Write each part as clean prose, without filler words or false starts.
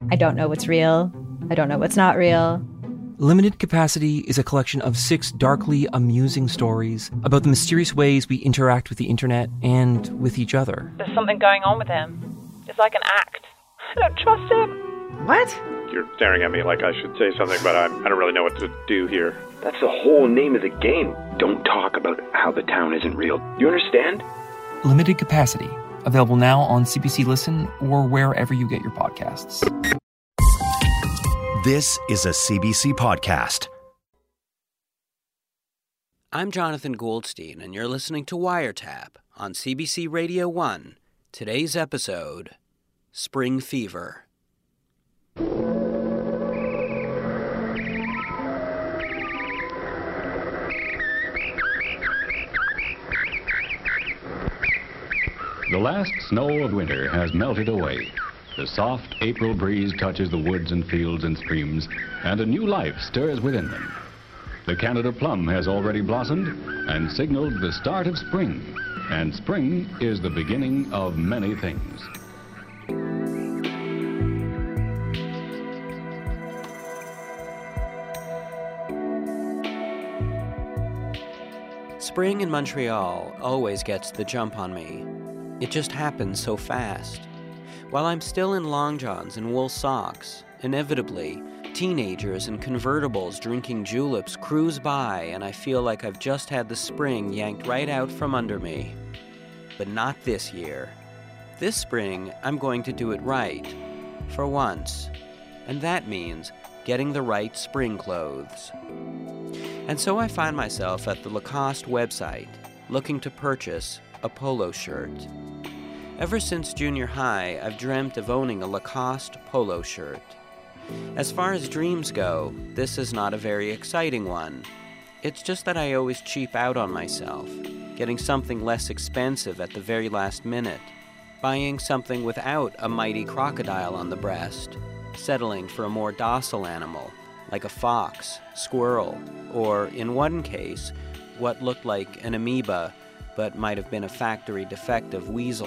I don't know what's real. I don't know what's not real. Limited Capacity is a collection of 6 darkly amusing stories about the mysterious ways we interact with the internet and with each other. There's something going on with him. It's like an act. I don't trust him. What? You're staring at me like I should say something, but I don't really know what to do here. That's the whole name of the game. Don't talk about how the town isn't real. You understand? Limited Capacity. Available now on CBC Listen or wherever you get your podcasts. This is a CBC podcast. I'm Jonathan Goldstein, and you're listening to Wiretap on CBC Radio 1. Today's episode, Spring Fever. The last snow of winter has melted away. The soft April breeze touches the woods and fields and streams, and a new life stirs within them. The Canada plum has already blossomed and signaled the start of spring. And spring is the beginning of many things. Spring in Montreal always gets the jump on me. It just happens so fast. While I'm still in long johns and wool socks, inevitably, teenagers in convertibles drinking juleps cruise by, and I feel like I've just had the spring yanked right out from under me. But not this year. This spring, I'm going to do it right. For once. And that means getting the right spring clothes. And so I find myself at the Lacoste website, looking to purchase a polo shirt. Ever since junior high, I've dreamt of owning a Lacoste polo shirt. As far as dreams go, this is not a very exciting one. It's just that I always cheap out on myself, getting something less expensive at the very last minute, buying something without a mighty crocodile on the breast, settling for a more docile animal, like a fox, squirrel, or, in one case, what looked like an amoeba, but might have been a factory defective weasel.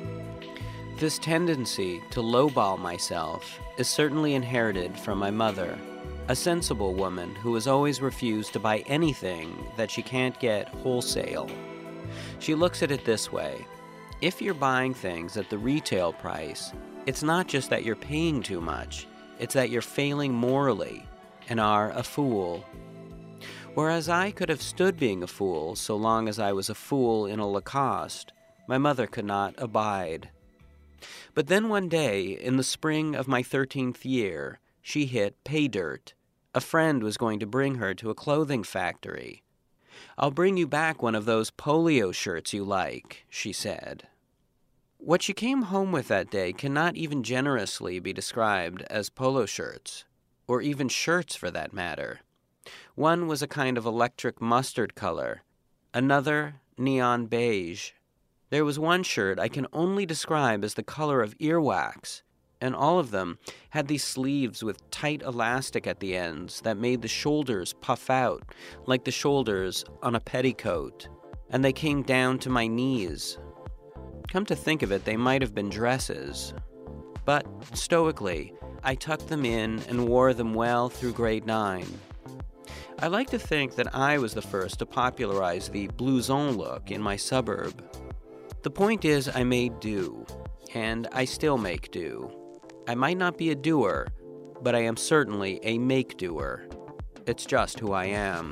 This tendency to lowball myself is certainly inherited from my mother, a sensible woman who has always refused to buy anything that she can't get wholesale. She looks at it this way: if you're buying things at the retail price, it's not just that you're paying too much, it's that you're failing morally and are a fool. Whereas I could have stood being a fool so long as I was a fool in a Lacoste, my mother could not abide. But then one day, in the spring of my 13th year, she hit pay dirt. A friend was going to bring her to a clothing factory. "I'll bring you back one of those polio shirts you like," she said. What she came home with that day cannot even generously be described as polo shirts, or even shirts for that matter. One was a kind of electric mustard color, another neon beige. There was one shirt I can only describe as the color of earwax, and all of them had these sleeves with tight elastic at the ends that made the shoulders puff out like the shoulders on a petticoat, and they came down to my knees. Come to think of it, they might have been dresses. But, stoically, I tucked them in and wore them well through grade 9. I like to think that I was the first to popularize the blouson look in my suburb. The point is, I made do, and I still make do. I might not be a doer, but I am certainly a make-doer. It's just who I am.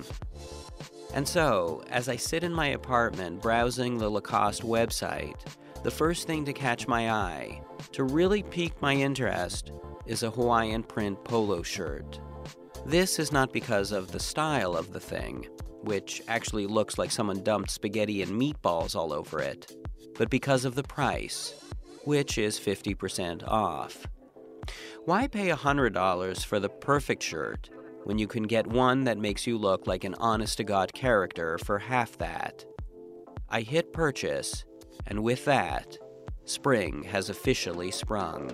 And so, as I sit in my apartment browsing the Lacoste website, the first thing to catch my eye, to really pique my interest, is a Hawaiian print polo shirt. This is not because of the style of the thing, which actually looks like someone dumped spaghetti and meatballs all over it, but because of the price, which is 50% off. Why pay $100 for the perfect shirt when you can get one that makes you look like an honest-to-God character for half that? I hit purchase, and with that, spring has officially sprung.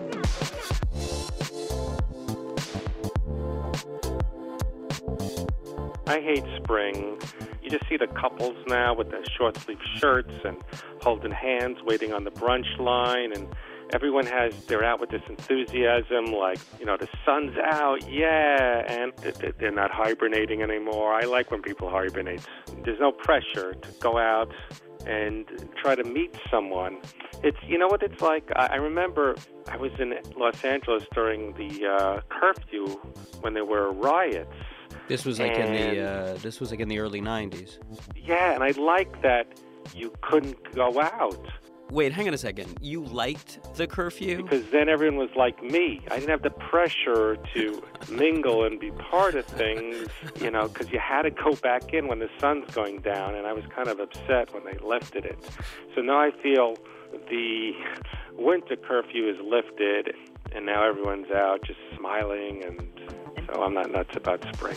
I hate spring. You just see the couples now with their short-sleeve shirts and holding hands, waiting on the brunch line, and everyone they're out with this enthusiasm, like, the sun's out, yeah, and they're not hibernating anymore. I like when people hibernate. There's no pressure to go out and try to meet someone. It's, what it's like? I remember I was in Los Angeles during the curfew when there were riots. This was like in the early 90s. Yeah, and I like that you couldn't go out. Wait, hang on a second. You liked the curfew? Because then everyone was like me. I didn't have the pressure to mingle and be part of things, because you had to go back in when the sun's going down, and I was kind of upset when they lifted it. So now I feel the winter curfew is lifted, and now everyone's out just smiling, and so I'm not nuts about spring.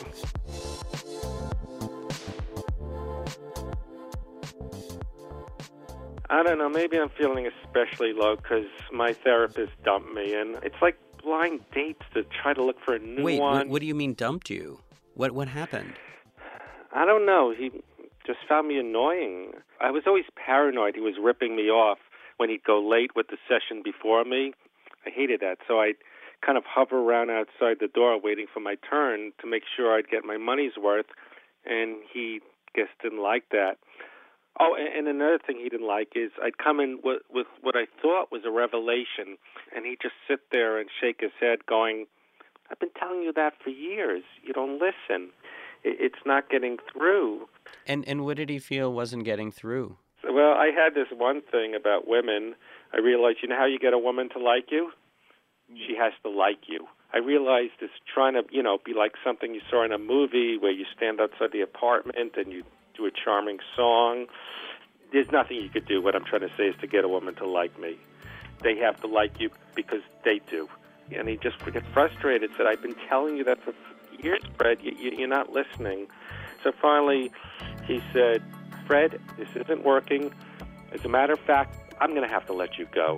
I don't know, maybe I'm feeling especially low because my therapist dumped me, and it's like blind dates to try to look for a new one. Wait, what do you mean dumped you? What happened? I don't know. He just found me annoying. I was always paranoid he was ripping me off when he'd go late with the session before me. I hated that, so I'd kind of hover around outside the door waiting for my turn to make sure I'd get my money's worth, and he just didn't like that. Oh, and another thing he didn't like is I'd come in with what I thought was a revelation, and he'd just sit there and shake his head going, I've been telling you that for years. You don't listen. It's not getting through. And what did he feel wasn't getting through? Well, I had this one thing about women. I realized, how you get a woman to like you? She has to like you. I realized this trying to, be like something you saw in a movie where you stand outside the apartment and you do a charming song. There's nothing you could do. What I'm trying to say is to get a woman to like me. They have to like you because they do. And he just would get frustrated, said, I've been telling you that for years, Fred. You're not listening. So finally he said, Fred, this isn't working. As a matter of fact, I'm going to have to let you go.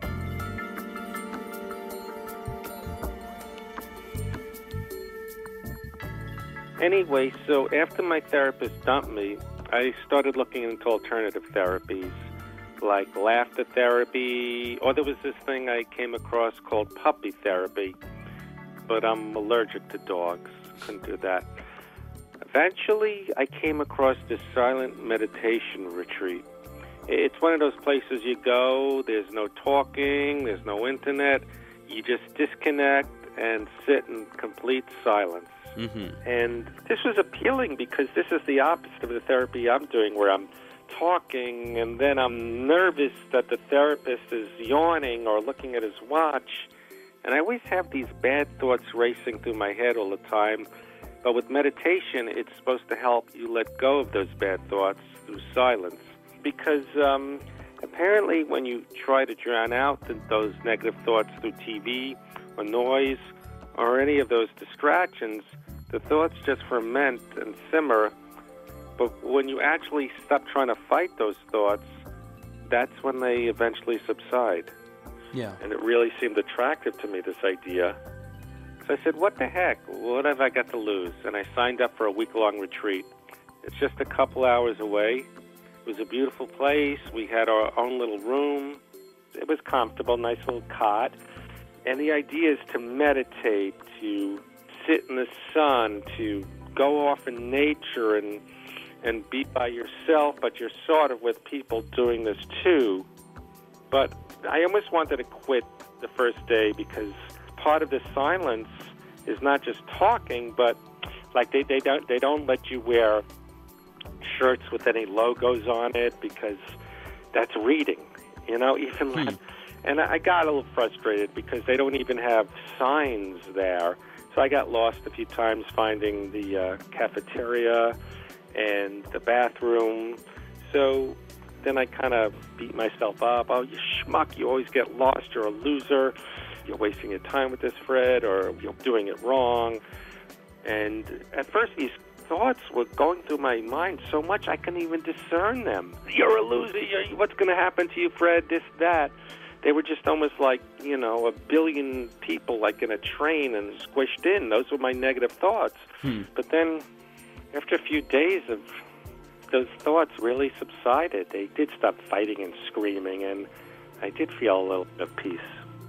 Anyway, so after my therapist dumped me, I started looking into alternative therapies, like laughter therapy, or there was this thing I came across called puppy therapy, but I'm allergic to dogs. Couldn't do that. Eventually, I came across this silent meditation retreat. It's one of those places you go, there's no talking, there's no internet, you just disconnect and sit in complete silence. Mm-hmm. And this was appealing because this is the opposite of the therapy I'm doing, where I'm talking and then I'm nervous that the therapist is yawning or looking at his watch. And I always have these bad thoughts racing through my head all the time. But with meditation, it's supposed to help you let go of those bad thoughts through silence. Because apparently when you try to drown out those negative thoughts through TV or noise or any of those distractions, the thoughts just ferment and simmer. But when you actually stop trying to fight those thoughts, that's when they eventually subside. Yeah. And it really seemed attractive to me, this idea. So I said, what the heck? What have I got to lose? And I signed up for a week-long retreat. It's just a couple hours away. It was a beautiful place. We had our own little room. It was comfortable, nice little cot. And the idea is to meditate, to sit in the sun, to go off in nature and be by yourself, but you're sort of with people doing this too. But I almost wanted to quit the first day because part of the silence is not just talking, but like they don't let you wear shirts with any logos on it because that's reading, even and I got a little frustrated because they don't even have signs there. So I got lost a few times finding the cafeteria and the bathroom. So then I kind of beat myself up. Oh, you schmuck, you always get lost. You're a loser. You're wasting your time with this, Fred, or you're doing it wrong. And at first these thoughts were going through my mind so much I couldn't even discern them. You're a loser. What's going to happen to you, Fred? This, that. They were just almost like, a billion people like in a train and squished in. Those were my negative thoughts. But then after a few days of those thoughts really subsided. They did stop fighting and screaming, and I did feel a little bit of peace.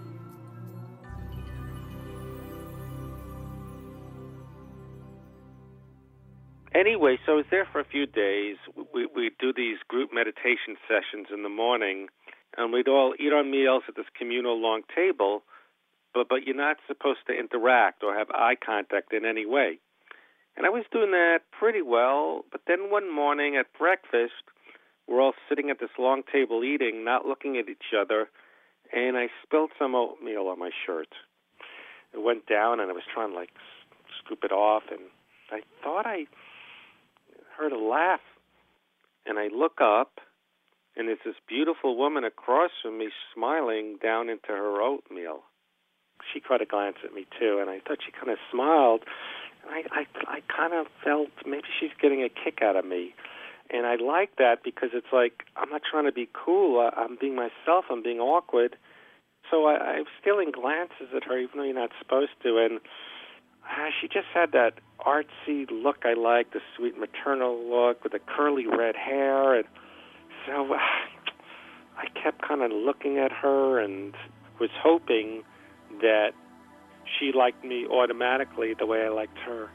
Anyway, so I was there for a few days. We'd do these group meditation sessions in the morning, and we'd all eat our meals at this communal long table, but you're not supposed to interact or have eye contact in any way. And I was doing that pretty well, but then one morning at breakfast, we're all sitting at this long table eating, not looking at each other, and I spilled some oatmeal on my shirt. It went down, and I was trying to, scoop it off, and I thought I heard a laugh. And I look up, and there's this beautiful woman across from me smiling down into her oatmeal. She caught a glance at me, too, and I thought she kind of smiled. And I kind of felt maybe she's getting a kick out of me. And I like that because it's like I'm not trying to be cool. I'm being myself. I'm being awkward. So I'm stealing glances at her, even though you're not supposed to. And she just had that artsy look I like, the sweet maternal look with the curly red hair. And so I kept kind of looking at her and was hoping that she liked me automatically the way I liked her.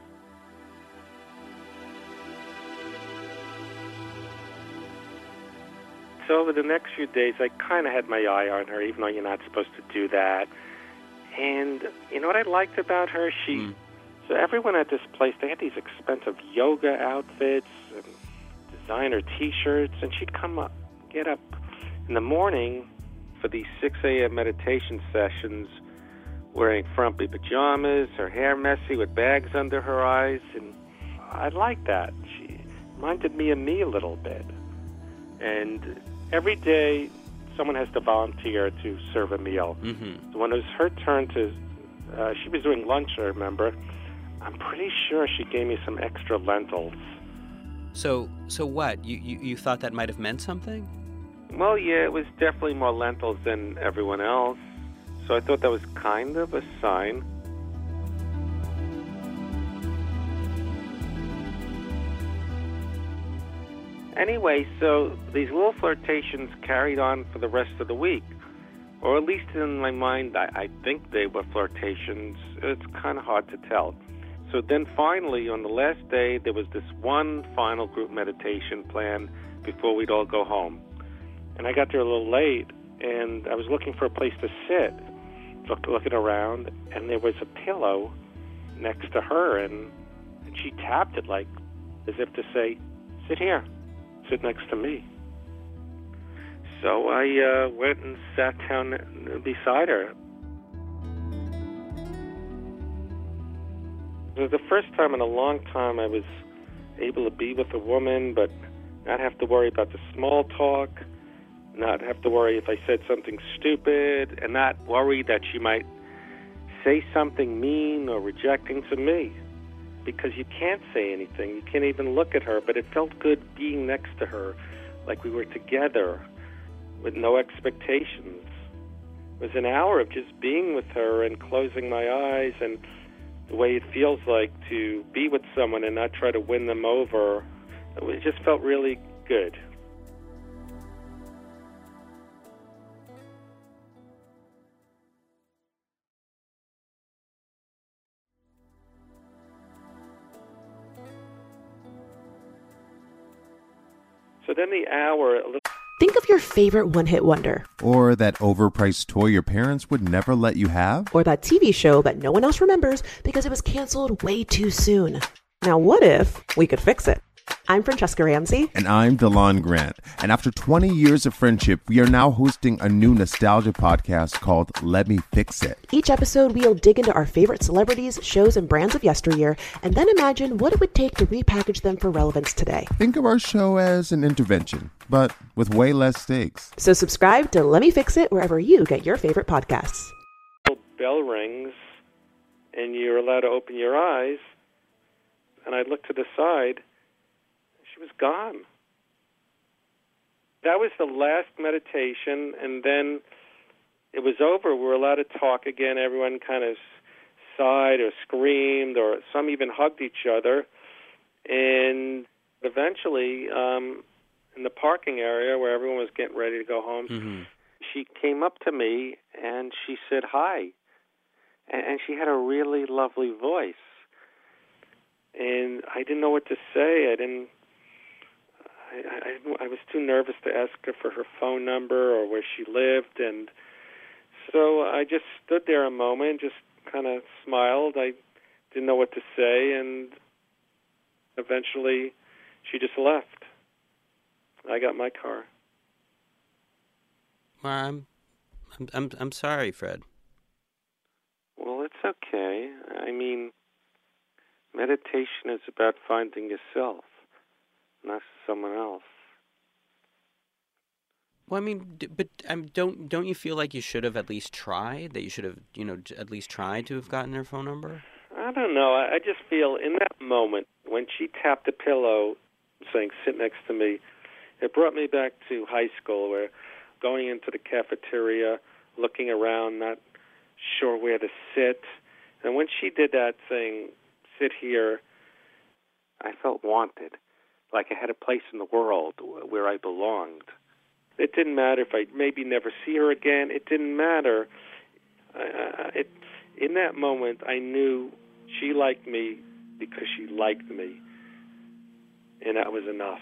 So over the next few days, I kind of had my eye on her, even though you're not supposed to do that. And you know what I liked about her? So everyone at this place, they had these expensive yoga outfits and designer T-shirts, and she'd get up in the morning for these 6 a.m. meditation sessions wearing frumpy pajamas, her hair messy with bags under her eyes, and I liked that. She reminded me of me a little bit. And every day, someone has to volunteer to serve a meal. Mm-hmm. So when it was her turn she was doing lunch, I remember. I'm pretty sure she gave me some extra lentils. So what? You thought that might have meant something? Well, yeah, it was definitely more lentils than everyone else. So I thought that was kind of a sign. Anyway, so these little flirtations carried on for the rest of the week. Or at least in my mind, I think they were flirtations. It's kind of hard to tell. So then finally, on the last day, there was this one final group meditation plan before we'd all go home. And I got there a little late, and I was looking for a place to sit, looking around, and there was a pillow next to her, and she tapped it as if to say, sit here. Sit next to me. So I went and sat down beside her. It was the first time in a long time I was able to be with a woman, but not have to worry about the small talk, not have to worry if I said something stupid, and not worry that she might say something mean or rejecting to me. Because you can't say anything. You can't even look at her, but it felt good being next to her, like we were together, with no expectations. It was an hour of just being with her and closing my eyes, and the way it feels like to be with someone and not try to win them over. It just felt really good. So then the hour... Think of your favorite one-hit wonder. Or that overpriced toy your parents would never let you have. Or that TV show that no one else remembers because it was canceled way too soon. Now what if we could fix it? I'm Francesca Ramsey. And I'm Delon Grant. And after 20 years of friendship, we are now hosting a new nostalgia podcast called Let Me Fix It. Each episode, we'll dig into our favorite celebrities, shows, and brands of yesteryear, and then imagine what it would take to repackage them for relevance today. Think of our show as an intervention, but with way less stakes. So subscribe to Let Me Fix It wherever you get your favorite podcasts. Bell rings, and you're allowed to open your eyes, and I looked to the side. She was gone. That was the last meditation, and then it was over. We were allowed to talk again. Everyone kind of sighed or screamed, or some even hugged each other. And eventually, in the parking area where everyone was getting ready to go home, she came up to me and she said hi. And she had a really lovely voice. And I didn't know what to say. I was too nervous to ask her for her phone number or where she lived. And so I just stood there a moment, just kind of smiled. I didn't know what to say. And eventually she just left. I got my car. Well, I'm sorry, Fred. Well, it's okay. I mean, meditation is about finding yourself, not someone else. Well, I mean, but don't you feel like you should have at least tried? That you should have, at least tried to have gotten her phone number? I don't know. I just feel in that moment when she tapped the pillow, saying, "Sit next to me," it brought me back to high school, where going into the cafeteria, looking around, not sure where to sit. And when she did that, saying, "Sit here," I felt wanted, like I had a place in the world where I belonged. It didn't matter if I maybe never see her again. It didn't matter. In that moment, I knew she liked me because she liked me, and that was enough.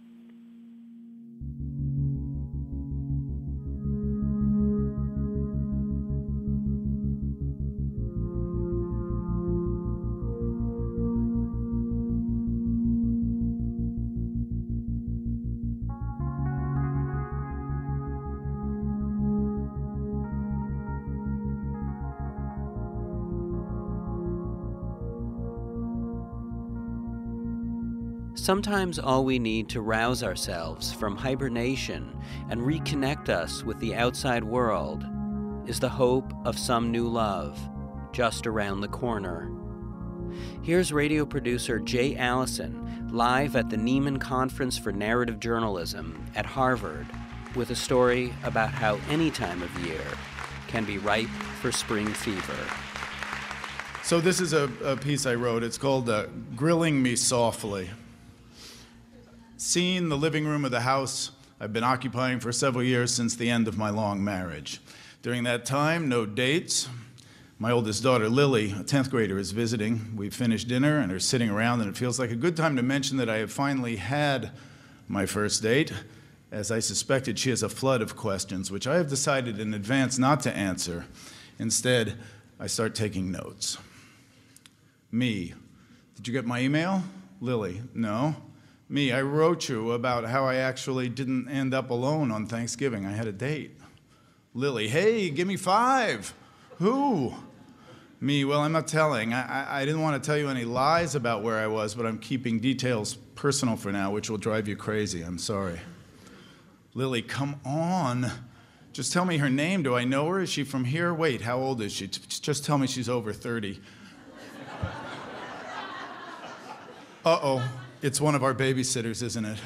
Sometimes all we need to rouse ourselves from hibernation and reconnect us with the outside world is the hope of some new love just around the corner. Here's radio producer Jay Allison live at the Nieman Conference for Narrative Journalism at Harvard with a story about how any time of year can be ripe for spring fever. So this is a piece I wrote. It's called Grilling Me Softly. Scene, the living room of the house I've been occupying for several years since the end of my long marriage. During that time, no dates. My oldest daughter, Lily, a 10th grader, is visiting. We've finished dinner and are sitting around, and it feels like a good time to mention that I have finally had my first date. As I suspected, she has a flood of questions, which I have decided in advance not to answer. Instead, I start taking notes. Me, did you get my email? Lily, no. Me, I wrote you about how I actually didn't end up alone on Thanksgiving. I had a date. Lily, hey, give me 5. Who? Me, well, I'm not telling. I didn't want to tell you any lies about where I was, but I'm keeping details personal for now, which will drive you crazy. I'm sorry. Lily, come on. Just tell me her name. Do I know her? Is she from here? Wait, how old is she? Just tell me she's over 30. Uh-oh. It's one of our babysitters, isn't it?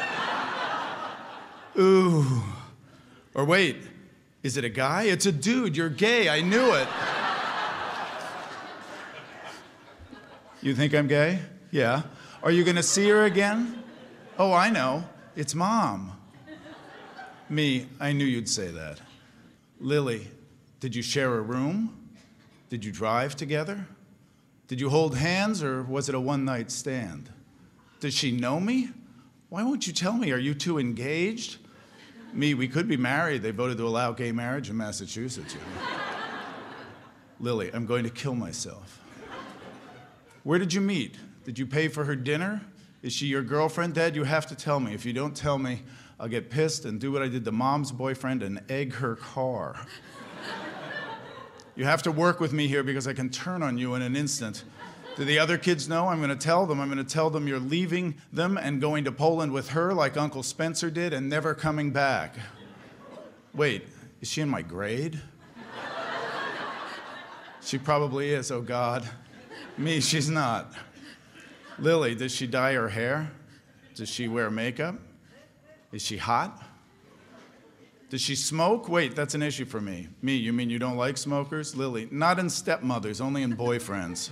Ooh. Or wait, is it a guy? It's a dude. You're gay. I knew it. You think I'm gay? Yeah. Are you going to see her again? Oh, I know. It's Mom. Me, I knew you'd say that. Lily, did you share a room? Did you drive together? Did you hold hands, or was it a one-night stand? Does she know me? Why won't you tell me? Are you two engaged? Me, we could be married. They voted to allow gay marriage in Massachusetts. You know? Lily, I'm going to kill myself. Where did you meet? Did you pay for her dinner? Is she your girlfriend? Dad, you have to tell me. If you don't tell me, I'll get pissed and do what I did to Mom's boyfriend and egg her car. You have to work with me here because I can turn on you in an instant. Do the other kids know? I'm going to tell them. I'm going to tell them you're leaving them and going to Poland with her like Uncle Spencer did and never coming back. Wait, is she in my grade? She probably is, oh God. Me, she's not. Lily, does she dye her hair? Does she wear makeup? Is she hot? Does she smoke? Wait, that's an issue for me. Me, you mean you don't like smokers? Lily, not in stepmothers, only in boyfriends.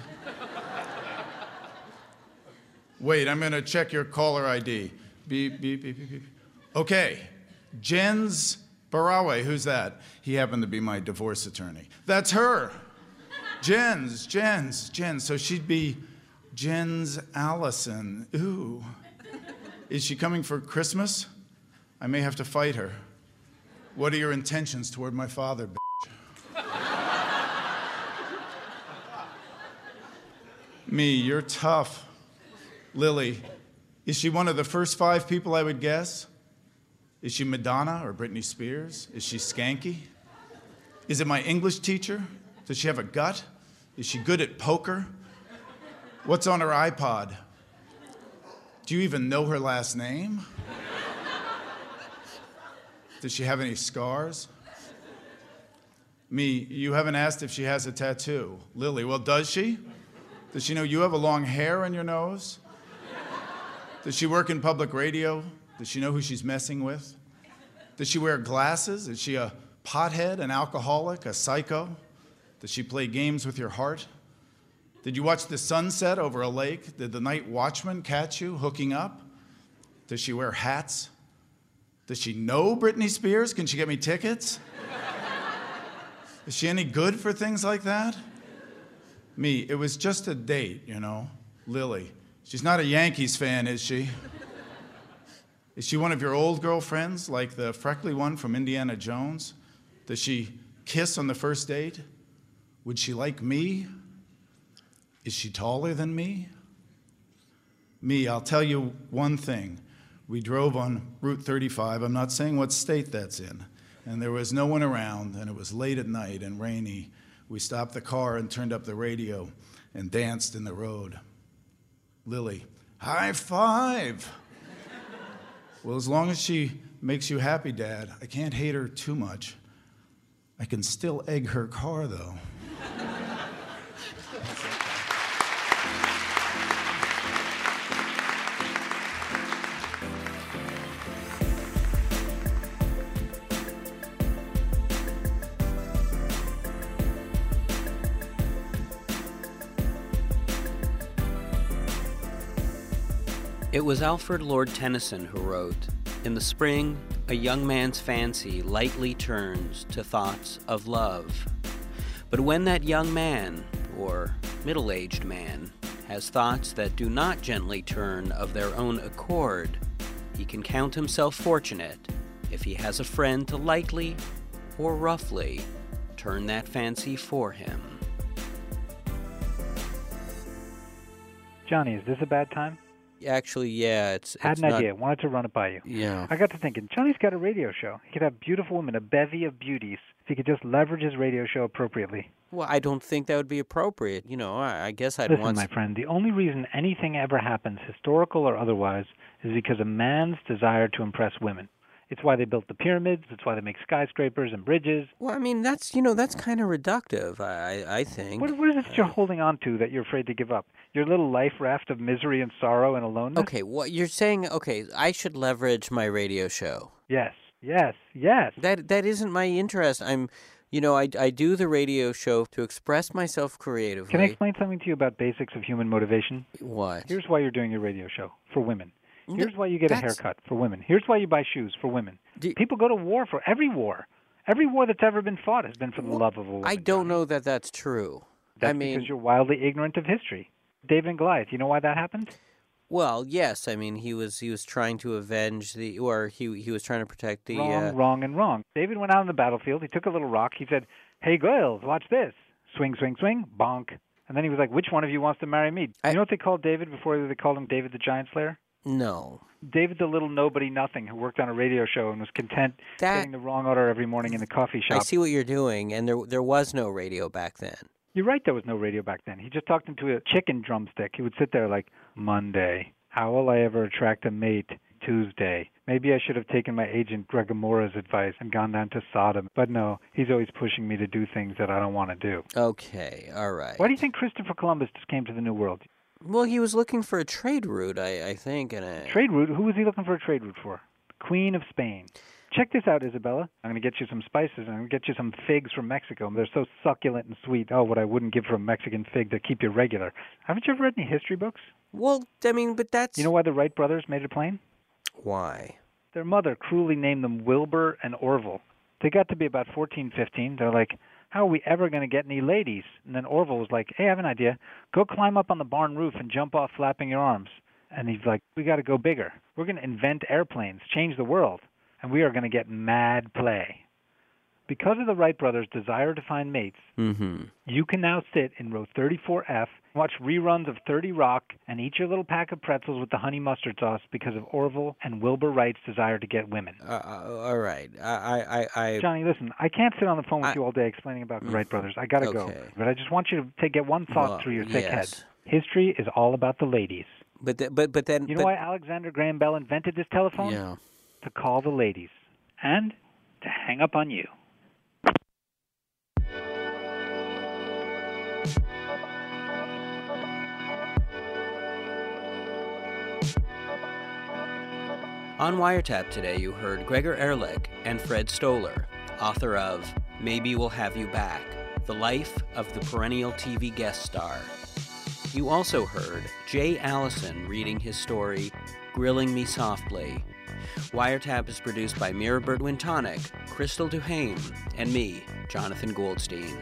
Wait, I'm going to check your caller ID. Beep, beep, beep, beep, beep. Okay, Jen's Barawe, who's that? He happened to be my divorce attorney. That's her. Jens. So she'd be Jens Allison. Ooh. Is she coming for Christmas? I may have to fight her. What are your intentions toward my father, bitch? Me, you're tough. Lily, is she one of the first 5 people I would guess? Is she Madonna or Britney Spears? Is she skanky? Is it my English teacher? Does she have a gut? Is she good at poker? What's on her iPod? Do you even know her last name? Does she have any scars? Me, you haven't asked if she has a tattoo. Lily, well, does she? Does she know you have a long hair on your nose? Does she work in public radio? Does she know who she's messing with? Does she wear glasses? Is she a pothead, an alcoholic, a psycho? Does she play games with your heart? Did you watch the sunset over a lake? Did the night watchman catch you hooking up? Does she wear hats? Does she know Britney Spears? Can she get me tickets? Is she any good for things like that? Me, it was just a date, you know. Lily, she's not a Yankees fan, is she? Is she one of your old girlfriends, like the freckly one from Indiana Jones? Does she kiss on the first date? Would she like me? Is she taller than me? Me, I'll tell you one thing. We drove on Route 35. I'm not saying what state that's in. And there was no one around, and it was late at night and rainy. We stopped the car and turned up the radio and danced in the road. Lily, high five. Well, as long as she makes you happy, Dad, I can't hate her too much. I can still egg her car, though. It was Alfred Lord Tennyson who wrote, "In the spring, a young man's fancy lightly turns to thoughts of love. But when that young man, or middle-aged man, has thoughts that do not gently turn of their own accord, he can count himself fortunate if he has a friend to lightly or roughly turn that fancy for him." Johnny, is this a bad time? Actually, yeah, it's Had an not... idea. Wanted to run it by you. Yeah. I got to thinking, Johnny's got a radio show. He could have beautiful women, a bevy of beauties, if he could just leverage his radio show appropriately. Well, I don't think that would be appropriate. You know, I guess I'd Listen, want... my friend, the only reason anything ever happens, historical or otherwise, is because of man's desire to impress women. It's why they built the pyramids. It's why they make skyscrapers and bridges. Well, I mean, that's kind of reductive, I think. What is it that you're holding on to that you're afraid to give up? Your little life raft of misery and sorrow and aloneness? Okay, what you're saying, I should leverage my radio show. Yes. That isn't my interest. I do the radio show to express myself creatively. Can I explain something to you about basics of human motivation? What? Here's why you're doing your radio show, for women. Here's why you get a haircut, for women. Here's why you buy shoes, for women. People go to war for every war. Every war that's ever been fought has been for the love of a woman. I don't know that that's true. That's because you're wildly ignorant of history. David and Goliath, you know why that happened? Well, yes. I mean, he was trying to avenge he was trying to protect the... Wrong. David went out on the battlefield. He took a little rock. He said, "Hey, girls, watch this. Swing, swing, swing. Bonk." And then he was like, "Which one of you wants to marry me?" You know what they called David before they called him David the Giant Slayer? No. David the little nobody nothing who worked on a radio show and was content getting the wrong order every morning in the coffee shop. I see what you're doing, and there was no radio back then. You're right, there was no radio back then. He just talked into a chicken drumstick. He would sit there like, "Monday, how will I ever attract a mate? Tuesday, maybe I should have taken my agent Gregomora's advice and gone down to Sodom." But no, he's always pushing me to do things that I don't want to do. Okay, all right. Why do you think Christopher Columbus just came to the New World? Well, he was looking for a trade route, I think. Trade route? Who was he looking for a trade route for? Queen of Spain. Check this out, Isabella. I'm going to get you some spices. I'm going to get you some figs from Mexico. They're so succulent and sweet. Oh, what I wouldn't give for a Mexican fig to keep you regular. Haven't you ever read any history books? Well, I mean, but that's... You know why the Wright brothers made a plane? Why? Their mother cruelly named them Wilbur and Orville. They got to be about 14, 15. They're like, how are we ever going to get any ladies? And then Orville was like, hey, I have an idea. Go climb up on the barn roof and jump off flapping your arms. And he's like, we got to go bigger. We're going to invent airplanes, change the world, and we are going to get mad play. Because of the Wright brothers' desire to find mates, you can now sit in row 34F, watch reruns of 30 Rock, and eat your little pack of pretzels with the honey mustard sauce because of Orville and Wilbur Wright's desire to get women. All right. Johnny, listen, I can't sit on the phone with you all day explaining about the Wright brothers. I got to go. But I just want you to get one thought through your thick head. History is all about the ladies. But then... You know why Alexander Graham Bell invented this telephone? Yeah. To call the ladies. And to hang up on you. On Wiretap today, you heard Gregor Ehrlich and Fred Stoller, author of Maybe We'll Have You Back, The Life of the Perennial TV Guest Star. You also heard Jay Allison reading his story, Grilling Me Softly. Wiretap is produced by Mira Burt-Wintonic, Crystal Duhame, and me, Jonathan Goldstein.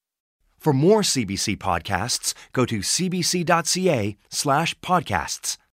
For more CBC podcasts, go to cbc.ca/podcasts.